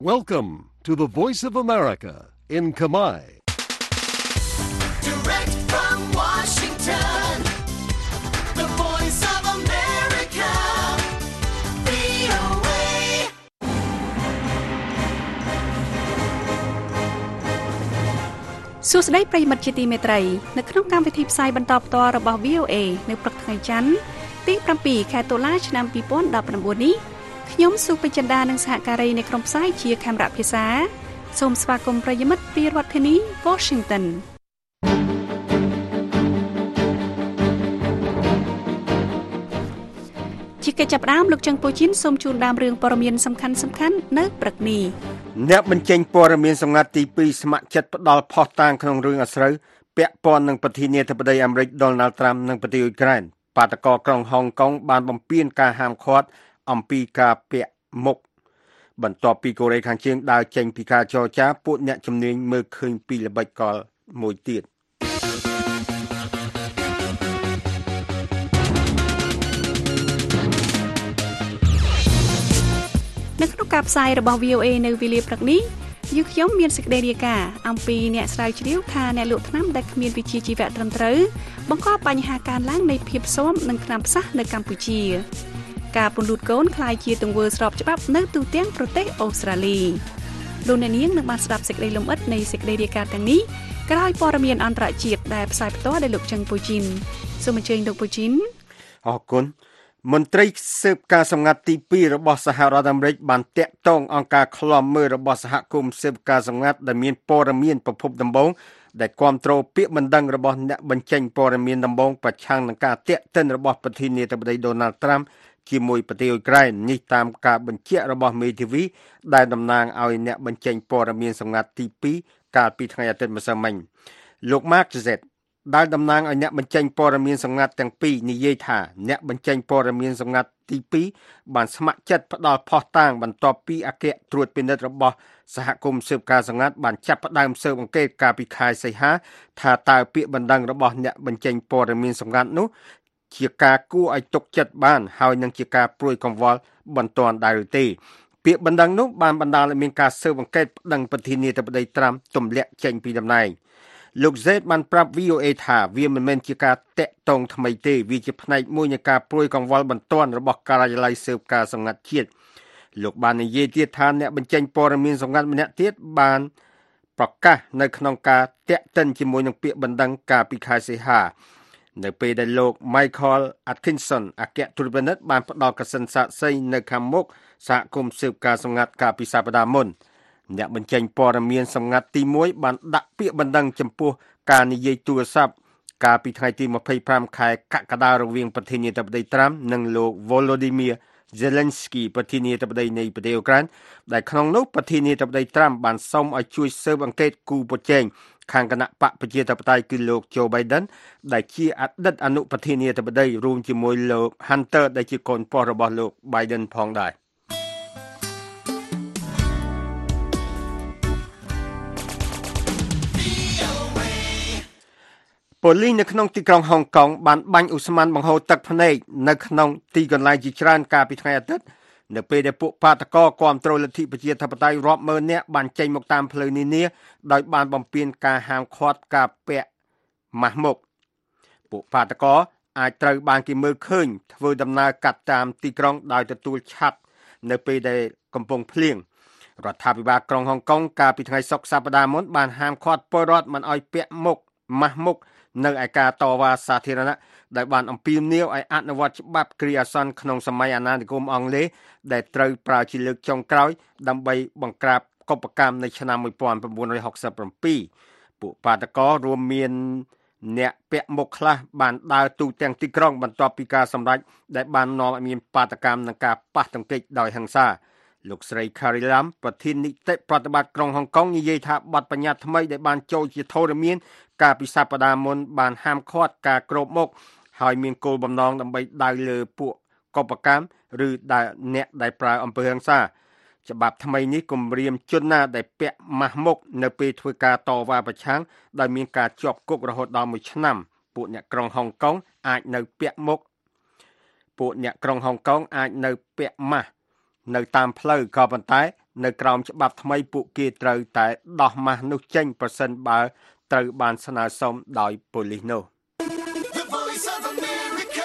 Welcome to the Voice of America in Khmer. Direct from Washington, the Voice of America, VOA. សួស្តីប្រិយមិត្តជាទីមេត្រីនៅក្នុងកម្មវិធីផ្សាយបន្តផ្ទាល់របស់ VOA នៅព្រឹកថ្ងៃច័ន្ទទី7ខែតុលាឆ្នាំ2019នេះខ្ញុំសុពេចិន្តានិងសហការីនៃក្រុមផ្សាយជាខេមរៈភាសាសូមស្វាគមន៍ប្រិយមិត្តពីរដ្ឋធានី Washington ជាកិច្ចចាប់ផ្ដើមលោកចឹងពូជីនសូមជូនដើមរឿងព័ត៌មានសំខាន់ៗនៅព្រឹកនេះអ្នកបញ្ចេញព័ត៌មានសម្ងាត់ទី2ស្ម័គ្រចិត្តផ្ដល់ផុសតាងក្នុងរឿងអាស្រូវពាក់ព័ន្ធនឹងប្រធានាធិបតីអាមេរិក Donald Trump និងប្រទេសអ៊ុយក្រែនបាតកោក្រុងហុងកុងបានបំពេញការហាមឃាត់អំពីការពាក់មុខបន្ទាប់ពីកូរ៉េខាងជើងដើរចេញពីការចរចាពួកអ្នកជំនាញមើលឃើញពីល្បិចកលមួយទៀតនៅក្នុងការផ្សាយរបស់ VOA នៅវេលាព្រឹកនេះយើងខ្ញុំមានសេចក្តីរាយការណ៍អំពីអ្នកស្រាវជ្រាវថាអ្នកលក់ថ្នាំដែលគ្មានវិជ្ជាជីវៈត្រឹមត្រូវបង្កបញ្ហាកើនឡើងនៃភាពស៊ាំនឹងថ្នាំផ្សះនៅកម្ពុជាការពន្លូតកូនក្លាយជាទង្វើស្របច្បាប់នៅទូទាំងប្រទេសអូស្ត្រាលីលោកអ្នកនាងនឹងបានស្ដាប់សេចក្តីលម្អិតនៃសេចក្តីរាយការណ៍ទាំងនេះក្រោយព័ត៌មានអន្តរជាតិដែលផ្សាយផ្ទាល់ដោយលោកចឹងពូជីនសូមអញ្ជើញលោកពូជីនអរគុណមន្ត្រីស៊ើបការសម្ងាត់ទី2របស់សហរដ្ឋអាមេរិកបានតាក់ទងអង្គការឃ្លាំមើលរបស់សហគមន៍ស៊ើបការសម្ងាត់ដែលមានព័ត៌មានប្រភពដំបូងដែលគ្រប់គ្រងពាក្យបណ្ដឹងរបស់អ្នកបញ្ចេញព័ត៌មានដំបូងប្រឆាំងនឹងការតាក់ទិនរបស់ប្រធានាធិបតី Donald Trump ជាមួយប្រទេសអ៊ុយក្រែននេះតាមការបញ្ជាក់របស់មេធាវីដែលតំណាងឲ្យអ្នកបញ្ចេញព័ត៌មានសម្ងាត់ទី2កាលពីថ្ងៃអាទិត្យម្សិលមិញលោក Mark Zដែលតំណាងឲ្យអ្នកបញ្ចេញព័ត៌មានសម្ងាត់ទាំងពីរនិយាយថាអ្នកបញ្ចេញព័ត៌មានសម្ងាត់ទី2បានស្ម័គ្រចិត្តផ្ដល់ផុសតាងបន្ទាប់ពីអគ្គត្រួតពិនិត្យរបស់សហគមន៍ស៊ើបការសម្ងាត់បានចាប់ផ្ដើមស៊ើបអង្កេតកាលពីខែសីហាថាតើពាក្យបណ្ដឹងរបស់អ្នកបញ្ចេញព័ត៌មានសម្ងាត់នោះជាការគួរឲ្យទុកចិត្តបានហើយនឹងជាការព្រួយកង្វល់បន្ទាន់ដែរឬទេពាក្យបណ្ដឹងនោះបានបណ្ដាលឲ្យមានការស៊ើបអង្កេតប្តឹងប្រធានាធិបតី Trump ទម្លាក់ចេញពីតំណែងលោក Z បានប្រាប់ VOA ថាវាមិនមែនជាការតាក់ទងថ្មីទេវាជាផ្នែកមួយនៃការព្រួយកង្វល់បន្ទាន់របស់ការិយាល័យស៊ើបការសម្ងាត់ជាតិលោកបាននិយាយទៀតថាអ្នកបញ្ចេញព័ត៌មានសម្ងាត់ម្នាក់ទៀតបានប្រកាសនៅក្នុងការតាក់ទិនជាមួយនឹងពាក្យបណ្ដឹងកាលពីខែសីហានៅពេលដែលលោក Michael Atkinson អគ្គត្រួតពិនិត្យបានផ្ដល់កសិនសាកសីនៅខាងមុខសហគមន៍ស៊ើបការសម្ងាត់កាលពីសប្តាហ៍មុនអ្នកបញ្ចេញព័ត៌មានសម្ងាត់ទី1បានដាក់ពាក្យបណ្ដឹងចំពោះការនិយាយទូរស័ព្ទកាលពីថ្ងៃទី25ខែកក្កដារវាងប្រធានាធិបតី Trump និងលោក Volodymyr Zelensky ប្រធានាធិបតីនៃប្រទេសអ៊ុក្រែនដែលក្នុងនោះប្រធានាធិបតី Trump បានសុំឲ្យជួយស៊ើបអង្កេតគូប្រជែងខាងគណៈបកប្រជាធិបតេយ្យគឺលោក Joe Biden ដែលជាអតីតអនុប្រធានាធិបតីរួមជាមួយលោក Hunter ដែលជាកូនប្រុសរបស់លោក Biden ផងដែរប៉ូលីសនៅក្នុងទីក្រុងហុងកុងបានបាញ់ឧស្ម័នបង្ហូរទឹកភ្នែកនៅក្នុងទីកន្លែងជាច្រើនកាលពីថ្ងៃអាទិត្យនៅពេលដែលពួកបាតកោគាំទ្រលទ្ធិប្រជាធិបតេយ្យរាប់ម៉ឺននាក់បានចេញមកតាមផ្លូវនានាដោយបានបំពានការហាមឃាត់ការពាក់ម៉ាស់មុខពួកបាតកោអាចត្រូវបានគេមើលឃើញធ្វើដំណើរកាត់តាមទីក្រុងដោយទទួលឆ័ត្រនៅពេលដែលកំពុងភ្លៀងរដ្ឋាភិបាលក្រុងហុងកុងកាលពីថ្ងៃសុក្រសប្តាហ៍មុនបានហាមឃាត់ពលរដ្ឋមិនឲ្យពាក់មុខម៉ាស់មុខនៅឯការតវ៉ាសាធារណៈដែលបានអំពាវនាវឲ្យអនុវត្តច្បាប់គ្រាអាសន្នក្នុងសម័យអាណានិគមអង់គ្លេសដែលត្រូវប្រើជាលើកចុងក្រោយដើម្បីបង្ក្រាបកុបកម្មនៅឆ្នាំ1967ពួកបាតកោរួមមានអ្នកពាក់មុខខ្លះបានដើរទូទាំងទីក្រុងបន្ទាប់ពីការសម្រេចដែលបាននាំឲ្យមានបាតកម្មនិងការប៉ះទង្គិចដោយហិង្សាលោកស្រី Carrie Lam ប្រធាននីតិប្រតិបត្តិក្រុងហុងកុងនិយាយថាបទបញ្ញត្តិថ្មីដែលបានចូលជាធរមានកាលពីសប្តាហ៍មុនបានហាមឃាត់ការគ្របមុខហើយមានគោលបំណងដើម្បីដៅលើពួកកុបកម្មឬអ្នកដែលប្រើអំពើហិង្សាច្បាប់ថ្មីនេះគម្រាមជនណាដែលពាក់ម៉ាស់មុខនៅពេលធ្វើការតវ៉ាប្រឆាំងដោយមានការជាប់គុករហូតដល់1ឆ្នាំពួកអ្នកក្រុងហុងកុងអាចនៅពាក់មុខពួកអ្នកក្រុងហុងកុងអាចនៅពាក់ម៉ាស់នៅតាមផ្លូវក៏ប៉ុន្តែនៅក្រោមច្បាប់ថ្មីពួកគេត្រូវតែដោះម៉ាស់នោះចេញប្រសិនបើត្រូវបានស្នើសុំដោយប៉ូលីសនោះ The Voice of America,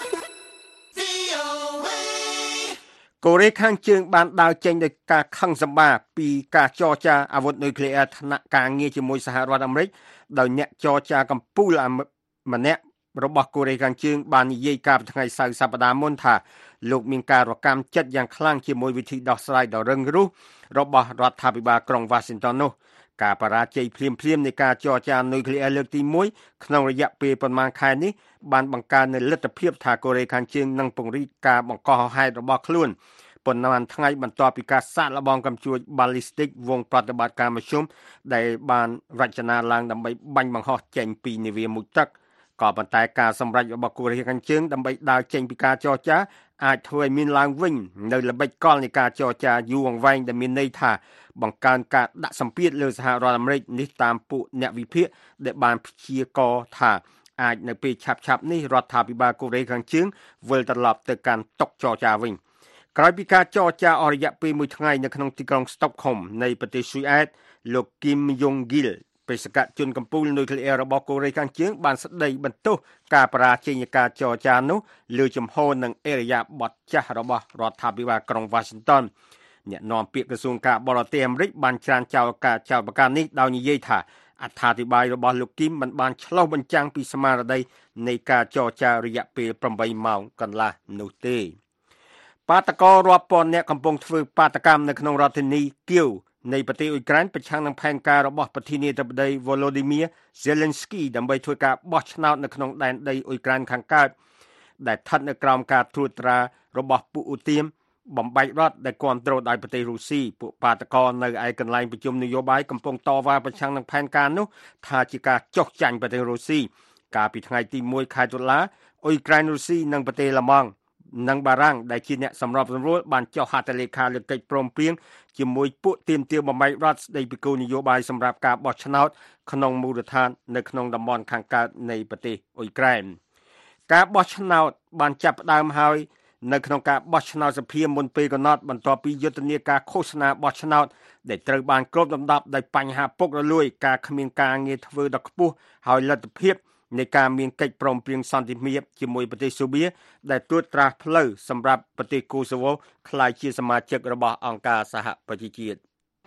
VOA. កូរ៉េខាងជើងបានដើរចេញដោយការខឹងសម្បារពីការចរចាអាវុធនុយក្លេអ៊ែរថ្នាក់ការងារជាមួយសហរដ្ឋអាមេរិកដោយអ្នកចរចាកម្ពុជាម្នាក់របស់កូរ៉េខាងជើងបាននិយាយកាលពីថ្ងៃសៅរ៍សប្តាហ៍មុនថាលោកមានការរកម្មចិត្តយ៉ាងខ្លាំងជាមួយវិធីដោះស្រាយដ៏រឹងរូសរបស់រដ្ឋាភិបាលក្រុង Washington នោះការបរាជ័យភ្លាមៗនៃការចរចានុយក្លេអ៊ែរលើកទី1ក្នុងរយៈពេលប្រមាណខែនេះបានបង្កើននូវលទ្ធភាពថាកូរ៉េខាងជើងនឹងពង្រីកការបង្កហេតុរបស់ខ្លួនប៉ុន្មានថ្ងៃបន្ទាប់ពីការសាកល្បងកាំជ្រួច ballistic វងប្រតិបត្តិការមធ្យមដែលបានរចនាឡើងដើម្បីបាញ់បង្ហោះចេញពីនាវាមុជទឹកក៏ប៉ុន្តែការសម្រេចរបស់កូរ៉េខាងជើងដើម្បីដើរចេញពីការចរចាអាចធ្វើឲ្យមានឡើងវិញនៅល្បិចកលនៃការចរចាយូរអង្វែងដែលមានន័យថាបង្កើនការដាក់សម្ពាធលើសហរដ្ឋអាមេរិកនេះតាមពួកអ្នកវិភាគដែលបានព្យាករណ៍ថាអាចនៅពេលឆាប់ៗនេះរដ្ឋាភិបាលកូរ៉េខាងជើងវិលត្រឡប់ទៅកាន់តុចរចាវិញក្រោយពីការចរចាអស់រយៈពេល1ថ្ងៃនៅក្នុងទីក្រុងស្តុកហុំនៃប្រទេសស៊ុយអែតលោកគីមយ៉ុងហ្គីលបេសកជនកម្ពុជានុយក្លេអ៊ែររបស់កូរ៉េខាងជើងបានស្ដីបន្ទោសការបរាជ័យនៃការចរចានោះលើជំហរនិងអេរយាប័តចាស់របស់រដ្ឋាភិបាលក្រុង Washington អ្នកនាំពាក្យក្រសួងការបរទេសអាមេរិកបានច្រានចោលការចោទប្រកាន់នេះដោយនិយាយថាអត្ថាធិប្បាយរបស់លោកគីមមិនបានឆ្លុះបញ្ចាំងពីស្មារតីនៃការចរចារយៈពេល8ម៉ោងកន្លះនោះទេបាតកោរាប់ពាន់អ្នកកំពុងធ្វើបាតកម្មនៅក្នុងរដ្ឋធានីគៀវនៃប្រទេសអ៊ុយក្រែនប្រឆាំងនឹងផែនការរបស់ប្រធានាធិបតី Volodymyr Zelensky ដើម្បីធ្វើការបោះឆ្នោតនៅក្នុងដែនដីអ៊ុយក្រែនខាងកើតដែលស្ថិតនៅក្រោមការត្រួតត្រារបស់ពួកឧទាមបំបែករដ្ឋដែលគ្រប់គ្រងដោយប្រទេសរុស្ស៊ីពួកបាតកោនៅឯកន្លែងប្រជុំនយោបាយកំពុងតវ៉ាប្រឆាំងនឹងផែនការនោះថាជាការចុះចាញ់ប្រទេសរុស្ស៊ីកាលពីថ្ងៃទី1ខែតុលាអ៊ុយក្រែនរុស្ស៊ីនិងប្រទេសឡាម៉ង់និងបារាំងដែលជាអ្នកសម្របសម្រួលបានចុះហត្ថលេខាលើកិច្ចព្រមព្រៀងជាមួយពួកទាមទារបំបែករដ្ឋស្ដីពីគោលនយោបាយសម្រាប់ការបោះឆ្នោតក្នុងមូលដ្ឋាននៅក្នុងតំបន់ខាងកើតនៃប្រទេសអ៊ុយក្រែនការបោះឆ្នោតបានចាប់ផ្ដើមហើយនៅក្នុងការបោះឆ្នោតសភាមុនពេលកំណត់បន្ទាប់ពីយុទ្ធនាការឃោសនាបោះឆ្នោតដែលត្រូវបានគ្របដណ្ដប់ដោយបញ្ហាពុករលួយការគ្មានការងារធ្វើដ៏ខ្ពស់ហើយលទ្ធភាពនៃការមានកិច្ចព្រមព្រៀងសន្តិភាពជាមួយប្រទេសស៊ូបៀដែលត្រួតត្រាផ្លូវសម្រាប់ប្រទេសកូសូវូក្លាយជាសមាជិករបស់អង្គការសហប្រជាជាតិ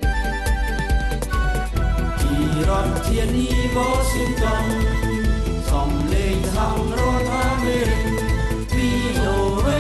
ពីរដ្ឋធានី Washington សំឡេងសហរដ្ឋអាមេរិក VOA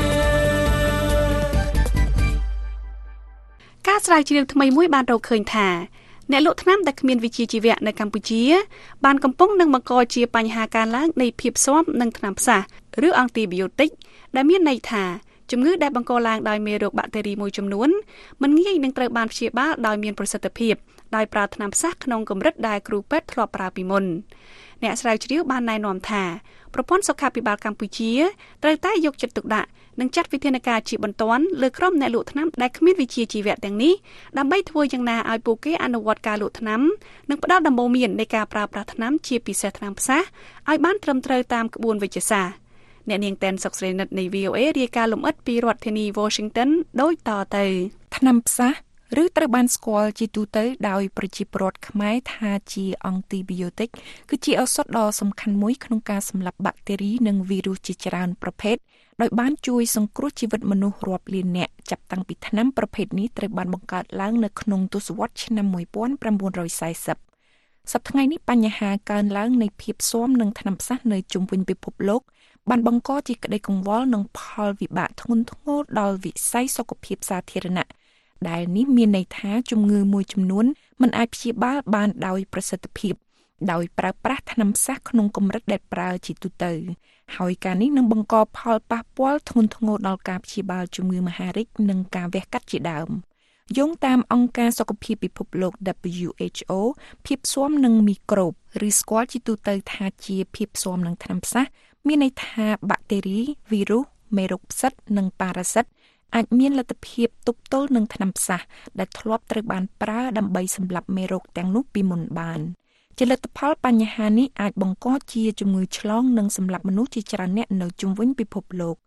ការស្រាវជ្រាវថ្មីមួយបានរកឃើញថាអ្នកលក់ថ្នាំដែលគ្មានវិជ្ជាជីវៈនៅកម្ពុជាបានកំពុងនឹងបង្កជាបញ្ហាកើនឡើងនៃភាពស៊ាំនឹងថ្នាំផ្សះឬអង់ទីប៊ីយោទិកដែលមានន័យថាជំងឺដែលបង្កឡើងដោយមេរោគបាក់តេរីមួយចំនួនមិនងាយនឹងត្រូវបានព្យាបាលដោយមានប្រសិទ្ធភាពដោយប្រើថ្នាំផ្សះក្នុងកម្រិតដែលគ្រូពេទ្យធ្លាប់ប្រើពីមុនអ្នកស្រាវជ្រាវបានណែនាំថាប្រព័ន្ធសុខាភិបាលកម្ពុជាត្រូវតែយកចិត្តទុកដាក់និងចាត់វិធានការជាបន្ទាន់លើក្រុមអ្នកលក់ថ្នាំដែលគ្មានវិជ្ជាជីវៈទាំងនេះដើម្បីធ្វើយ៉ាងណាឲ្យពួកគេអនុវត្តការលក់ថ្នាំនិងផ្ដល់ដំបូន្មាននៃការប្រើប្រាស់ថ្នាំជាពិសេសថ្នាំផ្សះឲ្យបានត្រឹមត្រូវតាមក្បួនវិទ្យាសាស្ត្រអ្នកនាងតែនសុកស្រីនិតនៃ VOA រាយការណ៍លម្អិតពីរដ្ឋធានី Washington ដូចតទៅថ្នាំផ្សះឬត្រូវបានស្គាល់ជាទូទៅដោយប្រជាពលរដ្ឋខ្មែរថាជាអង់ទីប៊ីយោទិកគឺជាឱសថដ៏សំខាន់មួយក្នុងការសម្លាប់បាក់តេរីនិងវីរុសជាច្រើនប្រភេទដោយបានជួយសង្គ្រោះជីវិតមនុស្សរាប់លាននាក់ចាប់តាំងពីថ្នាំប្រភេទនេះត្រូវបានបង្កើតឡើងនៅក្នុងទសវត្សរ៍ឆ្នាំ1940សប្តាហ៍ថ្ងៃនេះបញ្ហាកើនឡើងនៃភាពស៊ាំនឹងថ្នាំផ្សះនៅជុំវិញពិភពលោកបានបង្កជាក្តីកង្វល់និងផលវិបាកធ្ងន់ធ្ងរដល់វិស័យសុខភាពសាធារណៈដែលនេះមានន័យថាជំងឺមួយចំនួនមិនអាចព្យាបាលបានដោយប្រសិទ្ធភាពដោយប្រើប្រាស់ថ្នាំផ្សះក្នុងកម្រិតដែលប្រើជាទូទៅហើយការនេះនឹងបង្កផលប៉ះពាល់ធ្ងន់ធ្ងរដល់ការព្យាបាលជំងឺមហារីកនិងការវះកាត់ជាដើមយោងតាមអង្គការសុខភាពពិភពលោក WHO ភាពស៊ាំនឹងមីក្រូបឬស្គាល់ជាទូទៅថាជាភាពស៊ាំនឹងថ្នាំផ្សះមានន័យថាបាក់តេរីវីរុសមេរោគផ្សិតនិងប៉ារ៉ាស៊ីតអាចមានលទ្ធភាពទប់ទល់នឹងថ្នាំផ្សះដែលធ្លាប់ត្រូវបានប្រើដើម្បីសម្លាប់មេរោគទាំងនោះពីមុនបានជាលទ្ធផលបញ្ហានេះអាចបង្កជាជំងឺឆ្លងនិងសម្លាប់មនុស្សជាច្រើនអ្នកនៅជុំវិញពិភពលោក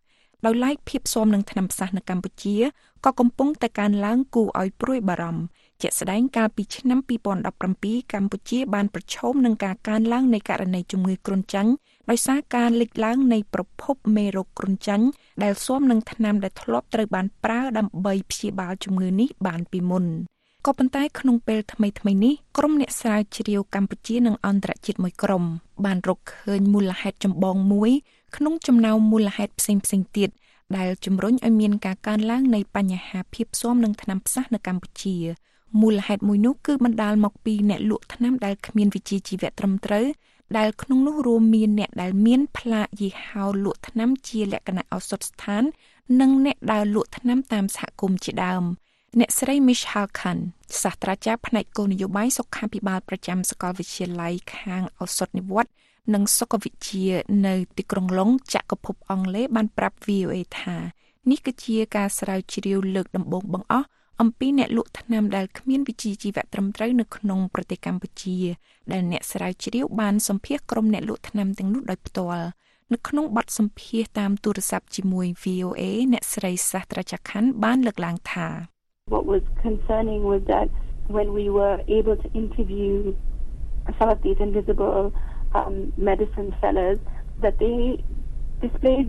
ដោយឡែកភាពស៊ាំនឹងថ្នាំផ្សះនៅកម្ពុជាក៏កំពុងតែកើនឡើងគួរឲ្យព្រួយបារម្ភជាក់ស្ដែងកាលពីឆ្នាំ2017កម្ពុជាបានប្រឈមនឹងការកើនឡើងនៃករណីជំងឺគ្រុនចាញ់ដោយសារការលេចឡើងនៃប្រភពមេរោគគ្រុនចាញ់ដែលស៊ាំនឹងថ្នាំដែលធ្លាប់ត្រូវបានប្រើដើម្បីព្យាបាលជំងឺនេះបានពីមុនក៏ប៉ុន្តែក្នុងពេលថ្មីៗនេះក្រុមអ្នកស្រាវជ្រាវកម្ពុជានិងអន្តរជាតិមួយក្រុមបានរកឃើញមូលហេតុចម្បងមួយក្នុងចំណោមមូលហេតុផ្សេងៗទៀតដែលជំរុញឲ្យមានការកើនឡើងនៃបញ្ហាភាពស៊ាំនឹងថ្នាំផ្សះនៅកម្ពុជាមូលហេតុមួយនោះគឺបណ្ដាលមកពីអ្នកលក់ថ្នាំដែលគ្មានវិជ្ជាជីវៈត្រឹមត្រូវដែលក្នុងនោះរួមមានអ្នកដែលមានផ្លាកយីហោលក់ថ្នាំជាលក្ខណៈឱសថស្ថាននិងអ្នកដើរលក់ថ្នាំតាមសហគមន៍ជាដើមអ្នកស្រី Michelle Khan សាស្ត្រាចារ្យផ្នែកគោលនយោបាយសុខាភិបាលប្រចាំសាកលវិទ្យាល័យខាងឱសថនិវត្តន៍និងសុខវិទ្យានៅទីក្រុងឡុងចក្រភពអង់គ្លេសបានប្រាប់ VOA ថានេះគឺជាការស្រាវជ្រាវលើកដំបូងបង្អស់អំពីអ្នកលក់ថ្នាំដែលគ្មានវិជ្ជាជីវៈត្រឹមត្រូវនៅក្នុងប្រទេសកម្ពុជាដែលអ្នកស្រាវជ្រាវបានសម្ភាសន៍ក្រុមអ្នកលក់ថ្នាំទាំងនោះដោយផ្ទាល់នៅក្នុងបទសម្ភាសន៍តាមទូរស័ព្ទជាមួយ VOA អ្នកស្រីសាស្ត្រាចារ្យ Khan បានលើកឡើងថា What was concerning was that when we were able to interview some of these invisible medicine sellers, that they displayed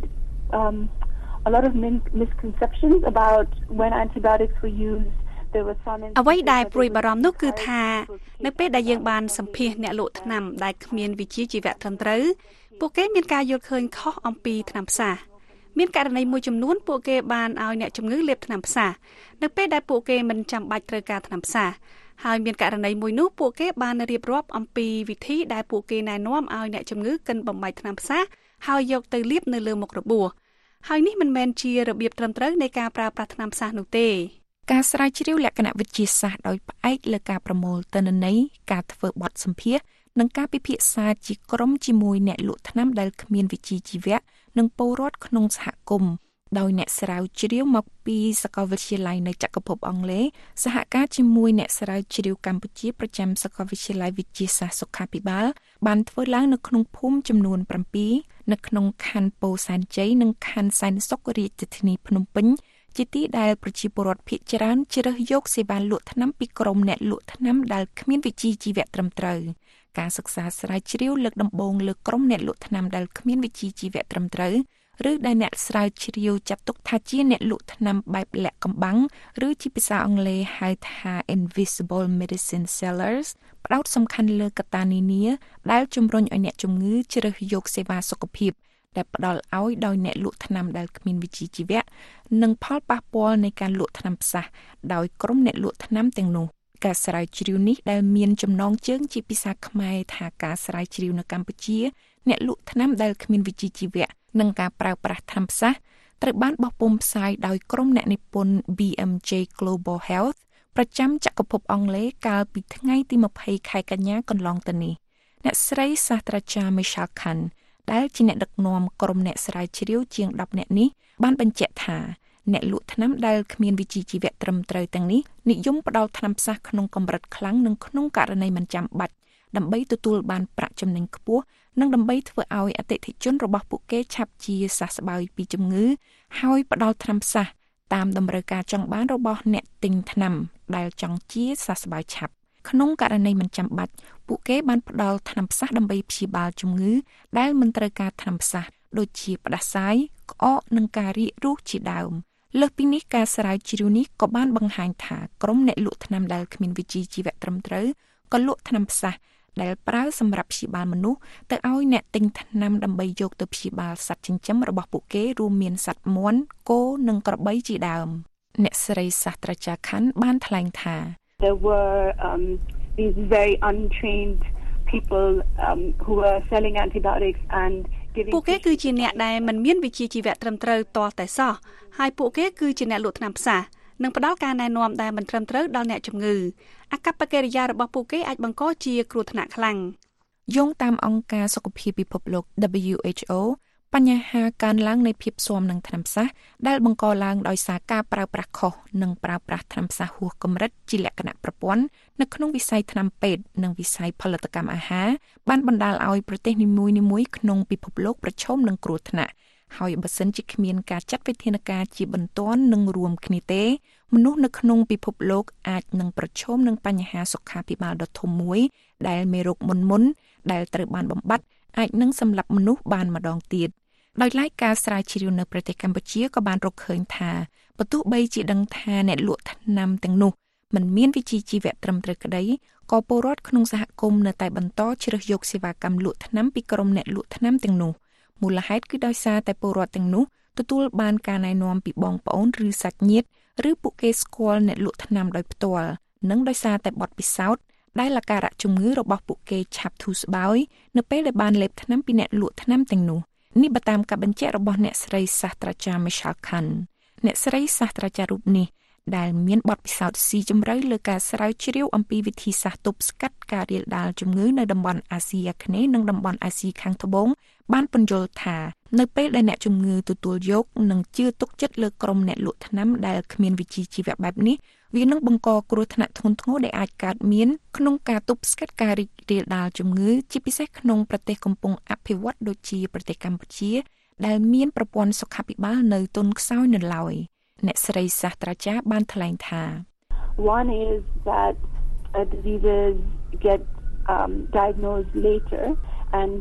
a lot of misconceptions about when antibiotics were used. There were some អ្វីដែលព្រួយបារម្ភនោះគឺថានៅពេលដែលយើងបានសម្ភាសន៍អ្នកលក់ថ្នាំដែលគ្មានវិជ្ជាជីវៈត្រឹមត្រូវពួកគេមានការយល់ឃើញខុសអំពីថ្នាំផ្សះមានករណីមួយចំនួនពួកគេបានឲ្យអ្នកជំងឺលេបថ្នាំផ្សះនៅពេលដែលពួកគេមិនចាំបាច់ត្រូវការថ្នាំផ្សះហើយមានករណីមួយនោះពួកគេបានរៀបរាប់អំពីវិធីដែលពួកគេណែនាំឲ្យអ្នកជំងឺកិនបំបែកថ្នាំផ្សះហើយយកទៅលាបនៅលើមុខរបួសហើយនេះមិនមែនជារបៀបត្រឹមត្រូវនៃការប្រើប្រាស់ថ្នាំផ្សះនោះទេការស្រាវជ្រាវលក្ខណៈវិទ្យាសាស្ត្រដោយផ្អែកលើការប្រមូលទិន្នន័យការធ្វើបទសម្ភាសន៍និងការពិភាក្សាជាក្រុមជាមួយអ្នកលក់ថ្នាំដែលគ្មានវិជ្ជាជីវៈនិងពលរដ្ឋក្នុងសហគមន៍ដោយអ្នកស្រាវជ្រាវមកពីសាកលវិទ្យាល័យនៅចក្រភពអង់គ្លេសសហការជាមួយអ្នកស្រាវជ្រាវកម្ពុជាប្រចាំសាកលវិទ្យាល័យវិទ្យាសាស្ត្រសុខាភិបាលបានធ្វើឡើងនៅក្នុងភូមិចំនួន7នៅក្នុងខណ្ឌពោធិ៍សែនជ័យនិងខណ្ឌសែនសុខរាជធានីភ្នំពេញជាទីដែលប្រជាពលរដ្ឋភាគច្រើនជ្រើសយកសេវាលក់ថ្នាំពីក្រុមអ្នកលក់ថ្នាំដែលគ្មានវិជ្ជាជីវៈត្រឹមត្រូវការសិក្សាស្រាវជ្រាវលើកដំបូងលើក្រុមអ្នកលក់ថ្នាំដែលគ្មានវិជ្ជាជីវៈត្រឹមត្រូវឬដែលអ្នកស្រាវជ្រាវចាត់ទុកថាជាអ្នកលក់ថ្នាំបែបលាក់កំបាំងឬជាភាសាអង់គ្លេសហៅថា invisible medicine sellers ផ្ដោតសំខាន់លើកត្តានានាដែលជំរុញឲ្យអ្នកជំងឺជ្រើសយកសេវាសុខភាពដែលផ្ដល់ឲ្យដោយអ្នកលក់ថ្នាំដែលគ្មានវិជ្ជាជីវៈនិងផលប៉ះពាល់នៃការលក់ថ្នាំផ្សះដោយក្រុមអ្នកលក់ថ្នាំទាំងនោះការស្រាវជ្រាវនេះដែលមានចំណងជើងជាភាសាខ្មែរថាការស្រាវជ្រាវនៅកម្ពុជាអ្នកលក់ថ្នាំដែលគ្មានវិជ្ជាជីវៈនិងការប្រើប្រាស់ថ្នាំផ្សះត្រូវបានបោះពុម្ពផ្សាយដោយក្រុមអ្នកនិពន្ធ BMJ Global Health ប្រចាំចក្រភពអង់គ្លេសកាលពីថ្ងៃទី20ខែកញ្ញាកន្លងទៅនេះអ្នកស្រីសាស្ត្រាចារ្យ Michelle Khan ដែលជាអ្នកដឹកនាំក្រុមអ្នកស្រាវជ្រាវជាង10នាក់នេះបានបញ្ជាក់ថាអ្នកលក់ថ្នាំដែលគ្មានវិជ្ជាជីវៈត្រឹមត្រូវទាំងនេះនិយមផ្ដល់ថ្នាំផ្សះក្នុងកម្រិតខ្លាំងនិងក្នុងករណីមិនចាំបាច់ដើម្បីទទួលបានប្រាក់ចំណេញខ្ពស់និងដើម្បីធ្វើឲ្យអតិថិជនរបស់ពួកគេឆាប់ជាសះស្បើយពីជំងឺហើយផ្ដល់ថ្នាំផ្សះតាមតម្រូវការចង់បានរបស់អ្នកទិញថ្នាំដែលចង់ជាសះស្បើយឆាប់ក្នុងករណីមិនចាំបាច់ពួកគេបានផ្ដល់ថ្នាំផ្សះដើម្បីព្យាបាលជំងឺដែលមិនត្រូវការថ្នាំផ្សះដូចជាផ្ដាសាយក្អកនិងការរាគរូសជាដើមលើសពីនេះការស្រាវជ្រាវនេះក៏បានបង្ហាញថាក្រុមអ្នកលក់ថ្នាំដែលគ្មានវិជ្ជាជីវៈត្រឹមត្រូវក៏លក់ថ្នាំផ្សះដែលប្រើសម្រាប់ព្យាបាលមនុស្សទៅឲ្យអ្នកទិញថ្នាំដើម្បីយកទៅព្យាបាលសត្វចិញ្ចឹមរបស់ពួកគេរួមមានសត្វមាន់គោនិងក្របីជាដើមអ្នកស្រីសាស្ត្រាចារ្យ Khan បានថ្លែងថា There were these very untrained people who were selling antibiotics and giving ពួកគេគឺជាអ្នកដែលមិនមានវិជ្ជាជីវៈត្រឹមត្រូវទាល់តែសោះហើយពួកគេគឺជាអ្នកលក់ថ្នាំផ្សះនិងផ្ដល់ការណែនាំដែលមិនត្រឹមត្រូវដល់អ្នកជំងឺអាកប្បកិរិយារបស់ពួកគេអាចបង្កជាគ្រោះថ្នាក់ខ្លាំងយោងតាមអង្គការសុខភាពពិភពលោក WHO បញ្ហាកើនឡើងនៃភាពស៊ាំនឹងថ្នាំផ្សះដែលបង្កឡើងដោយសារការប្រើប្រាស់ខុសនិងប្រើប្រាស់ថ្នាំផ្សះហួសកម្រិតជាលក្ខណៈប្រព័ន្ធនៅក្នុងវិស័យថ្នាំពេទ្យនិងវិស័យផលិតកម្មអាហារបានបណ្ដាលឲ្យប្រទេសនីមួយៗក្នុងពិភពលោកប្រឈមនឹងគ្រោះថ្នាក់ហើយបើសិនជាគ្មានការចាត់វិធានការជាបន្ទាន់និងរួមគ្នាទេមនុស្សនៅក្នុងពិភពលោកអាចនឹងប្រឈមនឹងបញ្ហាសុខាភិបាលដ៏ធំមួយដែលមេរោគមុនដែលត្រូវបានបំបត្តិអាចនឹងសម្លាប់មនុស្សបានម្ដងទៀតដោយឡែកការស្រាវជ្រាវនៅប្រទេសកម្ពុជាក៏បានរកឃើញថាបើទោះបីជាដឹងថាអ្នកលក់ថ្នាំទាំងនោះមិនមានវិជ្ជាជីវៈត្រឹមត្រូវក្តីក៏ពលរដ្ឋក្នុងសហគមន៍នៅតែបន្តជ្រើសយកសេវាកម្មលក់ថ្នាំពីក្រុមអ្នកលក់ថ្នាំទាំងនោះមូលហេតុគឺដោយសារតែពលរដ្ឋទាំងនោះទទួលបានការណែនាំពីបងប្អូនឬសាច់ញាតិឬពួកគេស្គាល់អ្នកលក់ថ្នាំដោយផ្ទាល់និងដោយសារតែបទពិសោធន៍ដែលអាការៈជំងឺរបស់ពួកគេឆាប់ធូរស្បើយនៅពេលដែលបានលេបថ្នាំពីអ្នកលក់ថ្នាំទាំងនោះនេះបើតាមការបញ្ជាក់របស់អ្នកស្រីសាស្ត្រាចារ្យ Michelle Khan អ្នកស្រីសាស្ត្រាចារ្យរូបនេះដែលមានបទពិសោធន៍ស៊ីជម្រៅលើការស្រាវជ្រាវអំពីវិធីសាស្ត្រទប់ស្កាត់ការរាលដាលជំងឺនៅតំបន់អាស៊ីអាគ្នេយ៍និងតំបន់អាស៊ីខាងត្បូងបានពន្យល់ថានៅពេលដែលអ្នកជំងឺទទួលយកនិងជឿទុកចិត្តលើក្រុមអ្នកលក់ថ្នាំដែលគ្មានវិជ្ជាជីវៈបែបនេះវានឹងបង្កគ្រោះថ្នាក់ធ្ងន់ធ្ងរដែលអាចកើតមានក្នុងការទប់ស្កាត់ការរីករាលដាលជំងឺជាពិសេសក្នុងប្រទេសកំពុងអភិវឌ្ឍដូចជាប្រទេសកម្ពុជាដែលមានប្រព័ន្ធសុខាភិបាលនៅទន់ខ្សោយនៅឡើយអ្នកស្រីសាស្ត្រាចារ្យបានថ្លែងថា One is that diseases get diagnosed later and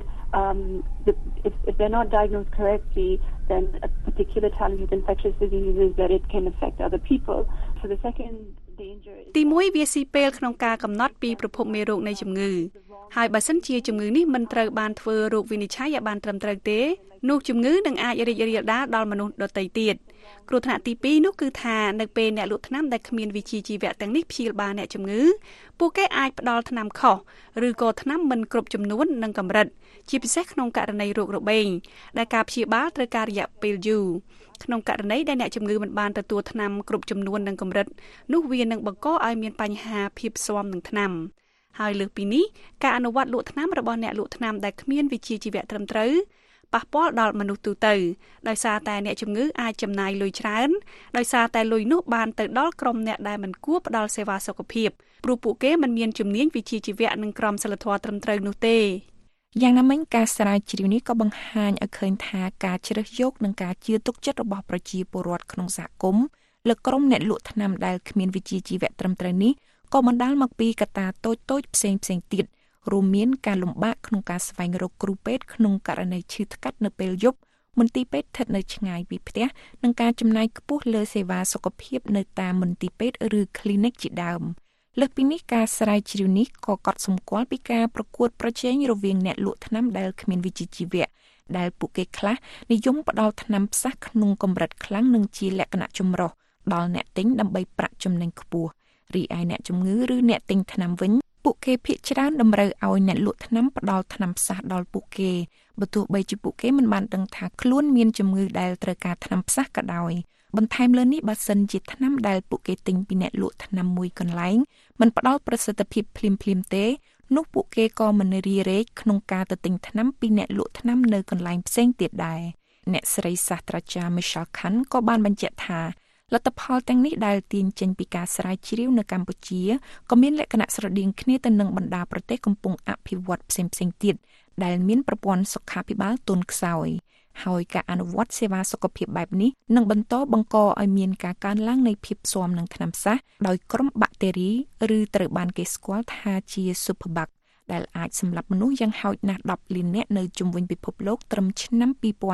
if they're not diagnosed correctly then a particular challenge with infectious diseases is that it can affect other people. So the second danger is ទីមួយវាស៊ីពេលក្នុងការកំណត់ពីប្រភពមេរោគនៃជំងឺហើយបើសិនជាជំងឺនេះមិនត្រូវបានធ្វើរោគវិនិច្ឆ័យឲ្យបានត្រឹមត្រូវទេនោះជំងឺនឹងអាចរីករាលដាលដល់មនុស្សដទៃទៀតគ្រោះថ្នាក់ទី2នោះគឺថានៅពេលអ្នកលក់ថ្នាំដែលគ្មានវិជ្ជាជីវៈទាំងនេះព្យាបាលអ្នកជំងឺពួកគេអាចផ្ដល់ថ្នាំខុសឬក៏ថ្នាំមិនគ្រប់ចំនួននិងកម្រិតជាពិសេសក្នុងករណីរោគរបេងដែលការព្យាបាលត្រូវការរយៈពេលយូរក្នុងករណីដែលអ្នកជំងឺមិនបានទទួលថ្នាំគ្រប់ចំនួននិងកម្រិតនោះវានឹងបង្កឲ្យមានបញ្ហាភាពស៊ាំនឹងថ្នាំហើយលើសពីនេះការអនុវត្តលក់ថ្នាំរបស់អ្នកលក់ថ្នាំដែលគ្មានវិជ្ជាជីវៈត្រឹមត្រូវប៉ះពាល់ដល់មនុស្សទូទៅដោយសារតែអ្នកជំងឺអាចចំណាយលុយច្រើនដោយសារតែលុយនោះបានទៅដល់ក្រុមអ្នកដែលមិនគួរផ្ដល់សេវាសុខភាពព្រោះពួកគេមិនមានជំនាញវិជ្ជាជីវៈនិងក្រមសីលធម៌ត្រឹមត្រូវនោះទេយ៉ាងណាមិញការស្រាវជ្រាវនេះក៏បង្ហាញឲ្យឃើញថាការជ្រើសយកនិងការជឿទុកចិត្តរបស់ប្រជាពលរដ្ឋក្នុងសហគមន៍លើក្រុមអ្នកលក់ថ្នាំដែលគ្មានវិជ្ជាជីវៈត្រឹមត្រូវនេះក៏បណ្ដាលមកពីកត្តាតូចៗផ្សេងៗទៀតរួមមានការលំបាកក្នុងការស្វែងរកគ្រូពេទ្យក្នុងករណីឈឺថ្កាត់នៅពេលយប់មន្ទីរពេទ្យស្ថិតនៅឆ្ងាយពីផ្ទះនិងការចំណាយខ្ពស់លើសេវាសុខភាពនៅតាមមន្ទីរពេទ្យឬ clinic ជាដើមលើសពីនេះការស្រាវជ្រាវនេះក៏កត់សម្គាល់ពីការប្រកួតប្រជែងរវាងអ្នកលក់ថ្នាំដែលគ្មានវិជ្ជាជីវៈដែលពួកគេខ្លះនិយមផ្ដល់ថ្នាំផ្សះក្នុងកម្រិតខ្លាំងនិងជាលក្ខណៈចម្រុះដល់អ្នកទិញដើម្បីប្រាក់ចំណេញខ្ពស់រីឯអ្នកជំងឺឬអ្នកទិញថ្នាំវិញពួកគេភាគច្រើនតម្រូវឲ្យអ្នកលក់ថ្នាំផ្ដល់ថ្នាំផ្សះដល់ពួកគេបើទោះបីជាពួកគេមិនបានដឹងថាខ្លួនមានជំងឺដែលត្រូវការថ្នាំផ្សះក៏ដោយបន្ថែមលើនេះបើសិនជាថ្នាំដែលពួកគេទិញពីអ្នកលក់ថ្នាំមួយកន្លែងមិនផ្ដល់ប្រសិទ្ធភាពភ្លាមៗទេនោះពួកគេក៏មិនរីរែកក្នុងការទៅទិញថ្នាំពីអ្នកលក់ថ្នាំនៅកន្លែងផ្សេងទៀតដែរអ្នកស្រីសាស្ត្រាចារ្យ Michelle Khan ក៏បានបញ្ជាក់ថាលទ្ធផលទាំងនេះដែលទាញចេញពីការស្រាវជ្រាវនៅកម្ពុជាក៏មានលក្ខណៈស្រដៀងគ្នាទៅនឹងបណ្ដាប្រទេសកំពុងអភិវឌ្ឍផ្សេងៗទៀតដែលមានប្រព័ន្ធសុខាភិបាលទន់ខ្សោយហើយការអនុវត្តសេវាសុខភាពបែបនេះនឹងបន្តបង្កឲ្យមានការកើនឡើងនៃភាពស៊ាំនឹងថ្នាំផ្សះដោយក្រុមបាក់តេរីឬត្រូវបានគេស្គាល់ថាជា Superbug ដែលអាចសម្លាប់មនុស្សយ៉ាងហោចណាស់10លាននាក់នៅជុំវិញពិភពលោកត្រឹមឆ្នាំ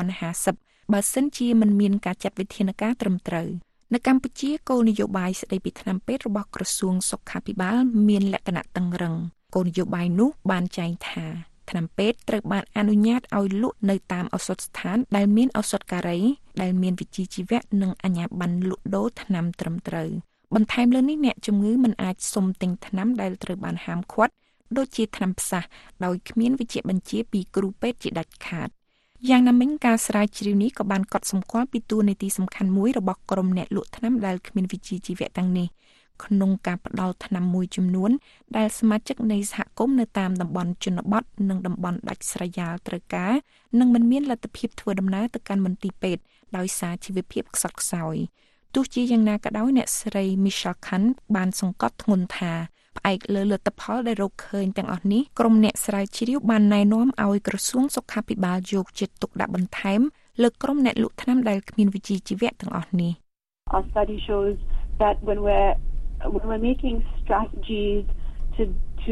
2050បើសិនជាមិនមានការចាត់វិធានការត្រឹមត្រូវនៅកម្ពុជាគោលនយោបាយស្តីពីថ្នាំពេទ្យរបស់ក្រសួងសុខាភិបាលមានលក្ខណៈតឹងរឹងគោលនយោបាយនោះបានចែងថាថ្នាំពេទ្យត្រូវបានអនុញ្ញាតឲ្យលក់នៅតាមឱសថស្ថានដែលមានឱសថការីដែលមានវិជ្ជាជីវៈនិងអាជ្ញាប័ណ្ណលក់ដូរថ្នាំត្រឹមត្រូវបន្ថែមលើនេះអ្នកជំងឺមិនអាចសុំទិញថ្នាំដែលត្រូវបានហាមឃាត់ដូចជាថ្នាំផ្សះដោយគ្មានវិជ្ជាបញ្ជាពីគ្រូពេទ្យជាដាច់ខាតយ៉ាងណាមិញការស្រាវជ្រាវនេះក៏បានកត់សម្គាល់ពីតួនាទីសំខាន់មួយរបស់ក្រុមអ្នកលក់ថ្នាំដែលគ្មានវិជ្ជាជីវៈទាំងនេះក្នុងការផ្ដល់ថ្នាំមួយចំនួនដែលសមាជិកនៃសហគមន៍នៅតាមតំបន់ជនបទនិងតំបន់ដាច់ស្រយាលត្រូវការនិងមិនមានលទ្ធភាពធ្វើដំណើរទៅកាន់មន្ទីរពេទ្យដោយសារជីវភាពខ្សត់ខ្សោយទោះជាយ៉ាងណាក៏ដោយអ្នកស្រី Michelle Khan បានសង្កត់ធ្ងន់ថាផ្អែកលើលទ្ធផលដែលរកឃើញទាំងអស់នេះក្រុមអ្នកស្រាវជ្រាវបានណែនាំឲ្យក្រសួងសុខាភិបាលយកចិត្តទុកដាក់បន្ថែមលើក្រុមអ្នកលក់ថ្នាំដែលគ្មានវិជ្ជាជីវៈទាំងអស់នេះ Our study shows that when we're making strategies to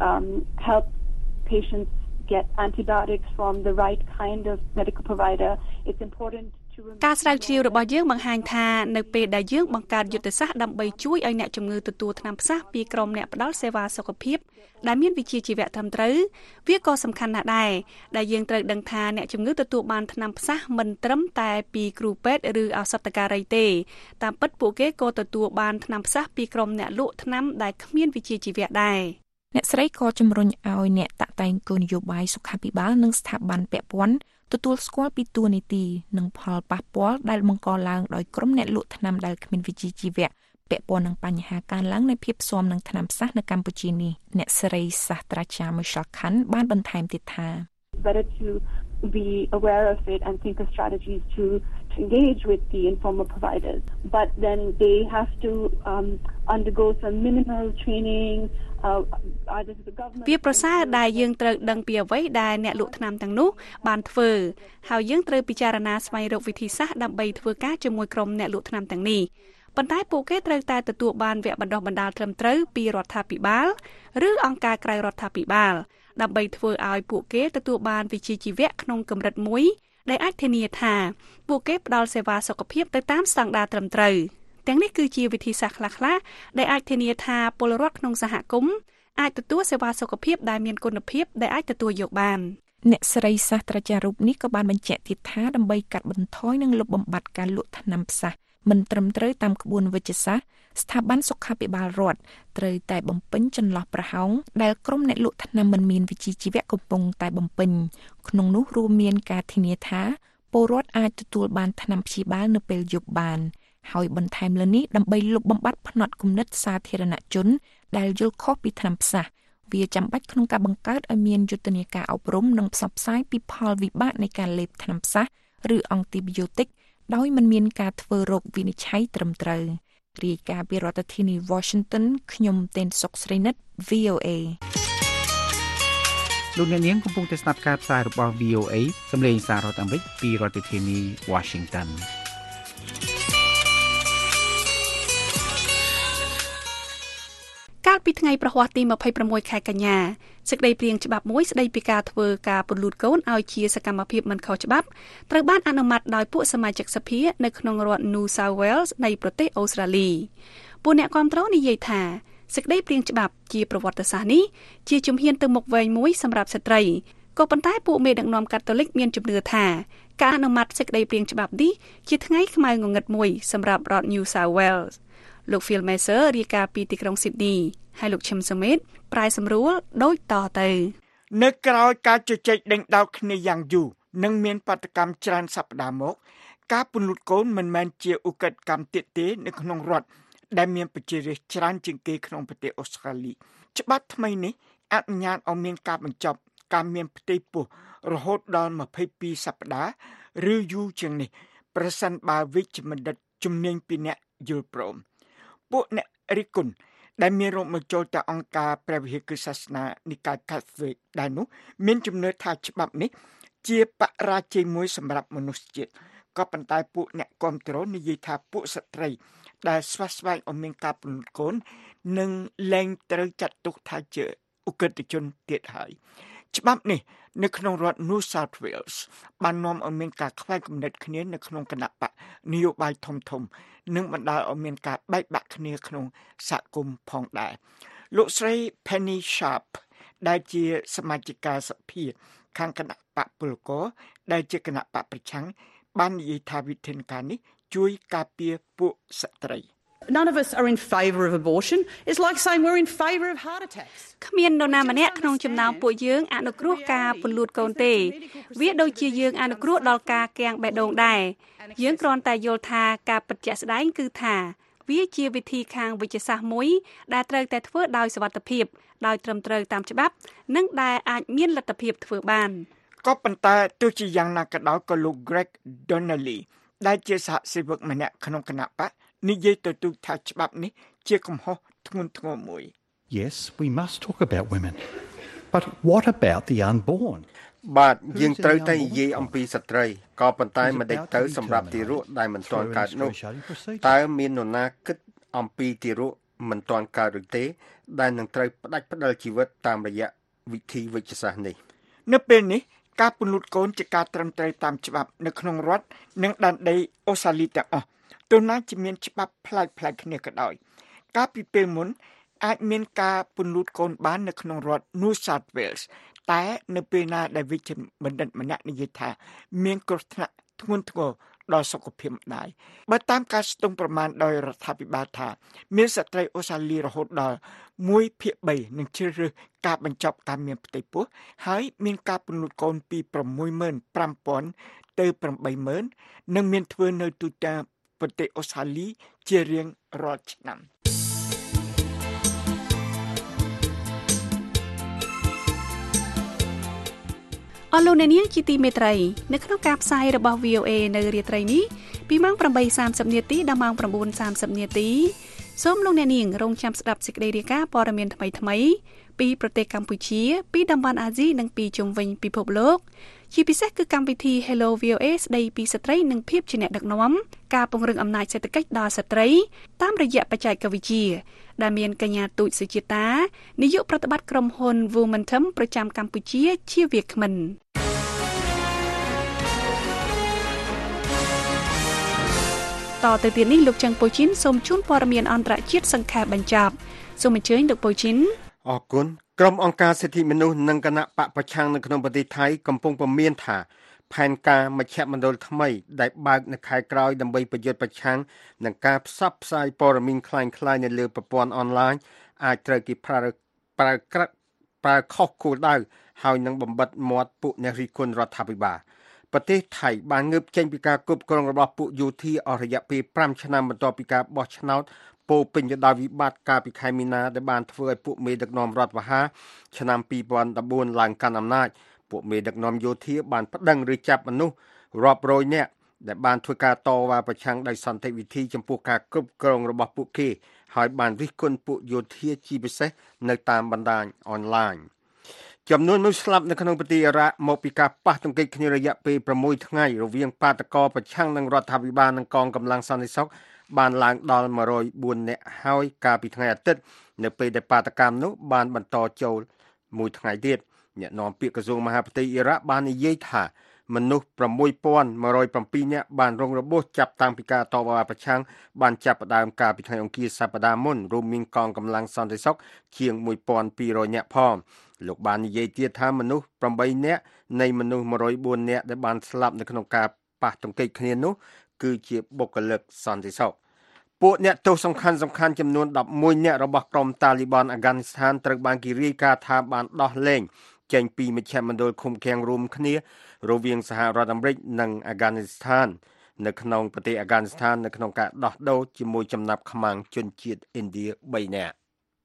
help patients get antibiotics from the right kind of medical provider, it's important ការស្រាវជ្រាវរបស់យើងបង្ហាញថានៅពេលដែលយើងបង្កើតយុទ្ធសាស្ត្រដើម្បីជួយឲ្យអ្នកជំងឺទទួលថ្នាំផ្សះពីក្រុមអ្នកផ្ដល់សេវាសុខភាពដែលមានវិជ្ជាជីវៈត្រឹមត្រូវវាក៏សំខាន់ណាស់ដែរដែលយើងត្រូវដឹងថាអ្នកជំងឺទទួលបានថ្នាំផ្សះមិនត្រឹមតែពីគ្រូពេទ្យឬឱសថការីទេតាមពិតពួកគេក៏ទទួលបានថ្នាំផ្សះពីក្រុមអ្នកលក់ថ្នាំដែលគ្មានវិជ្ជាជីវៈដែរអ្នកស្រីក៏ជំរុញឲ្យអ្នកតាក់តែងគោលនយោបាយសុខាភិបាលនិងស្ថាប័នពាក់ព័ន្ធទទួលស្គាល់ពីតួនាទីនិងផលប៉ះពាល់ដែលបង្កឡើងដោយក្រុមអ្នកលក់ថ្នាំដែលគ្មានវិជ្ជាជីវៈពាក់ព័ន្ធនឹងបញ្ហាកើនឡើងនៃភាពស៊ាំនឹងថ្នាំផ្សះនៅកម្ពុជានេះអ្នកស្រីសាស្ត្រាចារ្យ Michelle Khan បានបន្ថែមទៀតថា better to be aware of it and think of strategies to engage with the informal providers but then they have to undergo some minimal training either to the government វាប្រសើរដែលយើងត្រូវដឹងពីអ្វីដែលអ្នកលក់ថ្នាំទាំងនោះបានធ្វើហើយយើងត្រូវពិចារណាស្វែងរកវិធីសាស្ត្រដើម្បីធ្វើការជាមួយក្រុមអ្នកលក់ថ្នាំទាំងនេះប៉ុន្តែពួកគេត្រូវតែទទួលបានវគ្គបណ្ដុះបណ្ដាលត្រឹមត្រូវពីរដ្ឋាភិបាលឬអង្គការក្រៅរដ្ឋាភិបាលដើម្បីធ្វើឲ្យពួកគេទទួលបានវិជ្ជាជីវៈក្នុងកម្រិតមួយដែលអាចធានាថាពួកគេផ្ដល់សេវាសុខភាពទៅតាមស្តង់ដារត្រឹមត្រូវទាំងនេះគឺជាវិធីសាស្ត្រខ្លះៗដែលអាចធានាថាពលរដ្ឋក្នុងសហគមន៍អាចទទួលសេវាសុខភាពដែលមានគុណភាពដែលអាចទទួលយកបានអ្នកស្រីសាស្ត្រាចារ្យរូបនេះក៏បានបញ្ជាក់ទៀតថាដើម្បីកាត់បន្ថយនិងលុបបំបាត់ការលក់ថ្នាំផ្សះមិនត្រឹមត្រូវតាមក្បួនវិជ្ជសាស្ត្រស្ថាប័នសុខាភិបាលរដ្ឋត្រូវតែបំពេញចន្លោះប្រហោងដែលក្រុមអ្នកលក់ថ្នាំមិនមានវិជ្ជាជីវៈកំពុងតែបំពេញក្នុងនោះរួមមានការធានាថាពលរដ្ឋអាចទទួលបានថ្នាំព្យាបាលនៅពេលយប់បានហើយបន្ថែមលើនេះដើម្បីលុបបំបាត់ផ្នត់គំនិតសាធារណជនដែលយល់ខុសពីថ្នាំផ្សះវាចាំបាច់ក្នុងការបង្កើតឲ្យមានយុទ្ធនាការអប់រំនិងផ្សព្វផ្សាយពីផលវិបាកនៃការលេបថ្នាំផ្សះឬអង់ទីប៊ីយោទិកដោយមិនមានការធ្វើរោគវិនិច្ឆ័យត្រឹមត្រូវរាយការណ៍ពីរដ្ឋធានី Washington ខ្ញុំទេនសុកស្រីនិត VOA លោកអ្នកនាងកំពុងតែស្ដាប់ការផ្សាយរបស់ VOA សម្លេងសាររដ្ឋអាមេរិកពីរដ្ឋធានី Washington កាលពីថ្ងៃប្រហ័សទី26ខែកញ្ញាសេចក្តីព្រាងច្បាប់មួយស្តីពីការធ្វើការពន្លូតកូនឲ្យជាសកម្មភាពមិនខុសច្បាប់ត្រូវបានអនុម័តដោយពួកសមាជិកសភានៅក្នុងរដ្ឋ New South Wales នៃប្រទេសអូស្ត្រាលីពួកអ្នកគាំទ្រនិយាយថាសេចក្តីព្រាងច្បាប់ជាប្រវត្តិសាស្ត្រនេះជាជំហានទៅមុខវែងមួយសម្រាប់ស្ត្រីក៏ប៉ុន្តែពួកមេដឹកនាំកាតូលិកមានជំនឿថាការអនុម័តសេចក្តីព្រាងច្បាប់នេះជាថ្ងៃខ្មៅងងឹតមួយសម្រាប់រដ្ឋ New South Wales លោក Phil Messer រាយការណ៍ពីទីក្រុង Sydney ហើយលោក Chim Summit ប្រែសម្រួលដូចតទៅនៅក្រៅការជជែកដេញដោលគ្នាយ៉ាងយូរនិងមានបាតុកម្មច្រើនសប្តាហ៍មកការពន្លូតកូនមិនមែនជាឧក្រិដ្ឋកម្មទៀតទេនៅក្នុងរដ្ឋដែលមានប្រជារាស្ត្រច្រើនជាងគេក្នុងប្រទេសអូស្ត្រាលីច្បាប់ថ្មីនេះអនុញ្ញាតឲ្យមានការបញ្ចប់ការមានផ្ទៃពោះរហូតដល់22សប្តាហ៍ឬយូរជាងនេះប្រសិនបើវិជ្ជបណ្ឌិតជំនាញពីអ្នកយល់ព្រមពួកអ្នករិះគន់ដែលមានរកមកចូលទៅអង្គការព្រះវិហារសាសនានិកាយកាតូលិកដែលនោះមានជំនឿថាច្បាប់នេះជាបរាជ័យមួយសម្រាប់មនុស្សជាតិក៏ប៉ុន្តែពួកអ្នកគាំទ្រនិយាយថាពួកស្ត្រីដែលស្វាស្វែងឲ្យមានការពន្លូតកូននឹងលែងត្រូវចាត់ទុកថាជាឧក្រិដ្ឋជនទៀតហើយច្បាប់នេះនៅក្នុងរដ្ឋ New South Wales បាននាំឲ្យមានការខ្វែងគំនិតគ្នានៅក្នុងគណៈបកនយោបាយធំៗនិងបណ្ដាលឲ្យមានការបែកបាក់គ្នាក្នុងសហគមន៍ផងដែរលោកស្រី Penny Sharp ដែលជាសមាជិកាសភាខាងគណៈបកពលករដែលជាគណៈបកប្រឆាំងបាននិយាយថាវិធានការនេះជួយការពារពួកស្ត្រី None of us are in favour of abortion. It's like saying we're in favour of heart attacks. គ្មាននរណាម្នាក់ក្នុងចំណោមពួកយើងអនុគ្រោះការពន្លូតកូនទេវាដូចជាយើងអនុគ្រោះដល់ការគាំងបេះដូងដែរយើងគ្រាន់តែយល់ថាការពិតជាក់ស្ដែងគឺថាវាជាវិធីខាងវិទ្យាសាស្ត្រមួយដែលត្រូវតែធ្វើដោយសុវត្ថិភាពដោយត្រឹមត្រូវតាមច្បាប់និងដែលអាចមានលទ្ធភាពធ្វើបានក៏ប៉ុន្តែទោះជាយ៉ាងណាក៏ដោយក៏លោក Greg Donnelly ដែលជាសហសេវកម្នាក់ក្នុងគណៈបកនិយាយទៅទូថាច្បាប់នេះជាកំហុសធ្ងន់ធ្ងរមួយ Yes, we must talk about women. But what about the unborn? បាទយើងត្រូវតែនិយាយអំពីស្ត្រីក៏ប៉ុន្តែមិនដេចទៅសម្រាប់ទារកដែលមិនទាន់កើតនោះតើមាននរណាគិតអំពីទារកមិនទាន់កើតឬទេដែលនឹងត្រូវផ្ដាច់ផ្ដាល់ជីវិតតាមរយៈវិធីវេជ្ជសាស្ត្រនេះនៅពេលនេះការពន្លត់កូនជាការត្រឹមត្រូវតាមច្បាប់នៅក្នុងរដ្ឋនិងដែនដីអូស្ត្រាលីទាំងអស់ទោះណាជាមានច្បាប់ផ្លាច់ៗគ្នាក៏ដោយកាលពីពេលមុនអាចមានការពន្លត់កូនបាននៅក្នុងរដ្ឋ New South Wales តែនៅពេលណាដែលវិជ្ជាបណ្ឌិតម្នាក់និយាយថាមានគ្រោះថ្នាក់ធ្ងន់ធ្ងរដល់សុខភាពម្ដាយបើតាមការស្ទង់ប្រមាណដោយរដ្ឋាភិបាលថាមានស្ត្រីអូស្ត្រាលីរហូតដល់1/3នឹងជ្រើសរើសការបញ្ចប់ការមានផ្ទៃពោះហើយមានការពន្លត់កូនពី 65,000 ទៅ 80,000 និងមានធ្វើនៅទូទាំងប្រទេសអូស្ត្រាលីជារៀងរាល់ឆ្នាំអស់លោកអ្នកនាងជាទីមេត្រីនៅក្នុងការផ្សាយរបស់ VOA នៅរាត្រីនេះពីម៉ោង 8:30 នាទីដល់ម៉ោង 9:30 នាទីសូមលោកអ្នកនាងរងចាំស្ដាប់សេចក្តីរាយការណ៍ព័ត៌មានថ្មីៗពីប្រទេសកម្ពុជាពីតំបន់អាស៊ីនិងពីជុំវិញពិភពលោកជាពិសេសគឺកម្មវិធី Hello VOA ស្ដីពីស្ត្រីនិងភាពជាអ្នកដឹកនាំការពង្រឹងអំណាចសេដ្ឋកិច្ចដល់ស្ត្រីតាមរយៈបច្ចេកវិទ្យាដែលមានកញ្ញាទូចសុជាតានាយកប្រតិបត្តិក្រុមហ៊ុន Womentum ប្រចាំកម្ពុជាជាវាគ្មិនតទៅទៀតនេះលោកច័ន្ទពូជីនសូមជូនព័ត៌មានអន្តរជាតិសង្ខេបបញ្ចប់សូមអញ្ជើញលោកពូជីនអរគុណក្រុមអង្គការសិទ្ធិមនុស្សនិងគណៈបកប្រឆាំងនៅក្នុងប្រទេសថៃកំពុងពមៀនថាផែនការមជ្ឈមណ្ឌលថ្មីដែលបើកនៅខែក្រោយដើម្បីប្រយុទ្ធប្រឆាំងនឹងការផ្សព្វផ្សាយព័ត៌មានคล้ายៗនៅលើប្រព័ន្ធអនឡាញអាចត្រូវគេប្រើខុសគោលដៅហើយនឹងបំបិទមាត់ពួកអ្នករិះគន់រដ្ឋាភិបាលប្រទេសថៃបានងើបចេញពីការគ្រប់គ្រងរបស់ពួកយោធាអស់រយៈពេល5ឆ្នាំបន្ទាប់ពីការបោះឆ្នោតពោពេញទៅដោយវិបត្តិកាលពីខែមីនាដែលបានធ្វើឲ្យពួកមេដឹកនាំរដ្ឋវហាឆ្នាំ2014ឡើងកាន់អំណាចពួកមេដឹកនាំយោធាបានប្តឹងឬចាប់មនុស្សរាប់រយនាក់ដែលបានធ្វើការតវ៉ាប្រឆាំងដោយសន្តិវិធីចំពោះការគ្រប់គ្រងរបស់ពួកគេហើយបានរិះគន់ពួកយោធាជាពិសេសនៅតាមបណ្ដាញអនឡាញចំនួនមនុស្សស្លាប់នៅក្នុងប្រទេសអ៊ីរ៉ាក់មកពីការប៉ះទង្គិចគ្នារយៈពេល6ថ្ងៃរវាងបាតកោប្រឆាំងនឹងរដ្ឋាភិបាលនិងកងកម្លាំងសន្តិសុខបានឡើងដល់104នាក់ហើយកាលពីថ្ងៃអាទិត្យនៅពេលដែលបាតកម្មនោះបានបន្តចូលមួយថ្ងៃទៀតអ្នកនាំពាក្យក្រសួងមហាផ្ទៃអ៊ីរ៉ាក់បាននិយាយថាមនុស្ស 6,107 នាក់បានរងរបួសចាប់តាំងពីការតវ៉ាប្រឆាំងបានចាប់ផ្ដើមកាលពីថ្ងៃអង្គារសប្តាហ៍មុនរួមមានកងកម្លាំងសន្តិសុខជាង 1,200 នាក់ផងលោកបាននិយាយទៀតថាមនុស្ស 8 នាក់នៃមនុស្ស 104 នាក់ដែលបានស្លាប់នៅក្នុងការប៉ះទង្គិចគ្នានោះគឺជាបុគ្គលិកសន្តិសុខពួកអ្នកទោសសំខាន់ចំនួន11នាក់របស់ក្រុមតាលីបនអាហ្គានីស្ថានត្រូវបានគេរាយការណ៍ថាបានដោះលែងចេញពីមជ្ឈមណ្ឌលឃុំឃាំងរួមគ្នារវាងសហរដ្ឋអាមេរិកនិងអាហ្គានីស្ថាននៅក្នុងប្រទេសអាហ្គានីស្ថាននៅក្នុងការដោះដូរជាមួយចំណាប់ខ្មាំងជនជាតិឥណ្ឌា3នាក់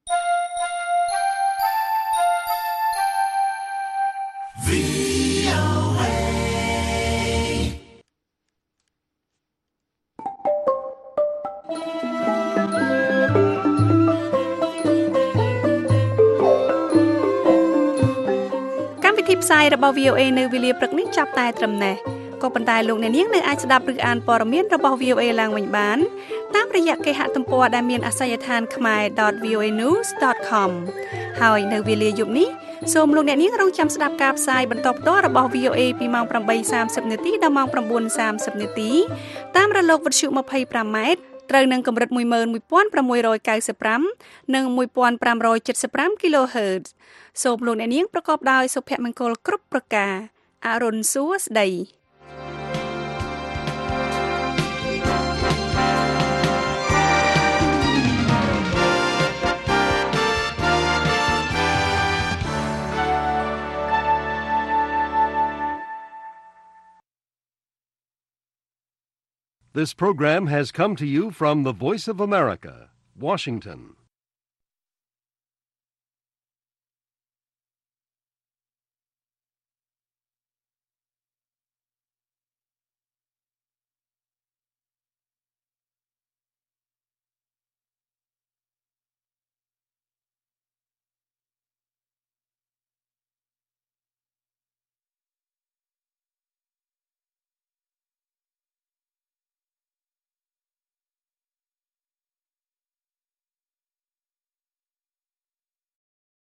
ផ្សាយរបស់ VOA នៅវេលាព្រឹកនេះចាប់តែត្រឹមនេះក៏ប៉ុន្តែលោកអ្នកនាងនៅអាចស្ដាប់ឬអានព័ត៌មានរបស់ VOA ឡើងវិញបានតាមរយៈគេហទំព័រដែលមានអាសយដ្ឋាន khmer.voanews.com ហើយនៅវេលាយប់នេះសូមលោកអ្នកនាងរងចាំស្ដាប់ការផ្សាយបន្តផ្ទាល់របស់ VOA ពីម៉ោង 8:30 នាទីដល់ម៉ោង 9:30 នាទីតាមរលកវិទ្យុ 25 ម៉ែត្រត្រូវនឹងកម្រិត 11695 និង 1575 kHz សូមលោកអ្នកនាងប្រកបដោយសុភមង្គលគ្រប់ប្រការអរុនសួស្តី This program has come to you from the Voice of America, Washington.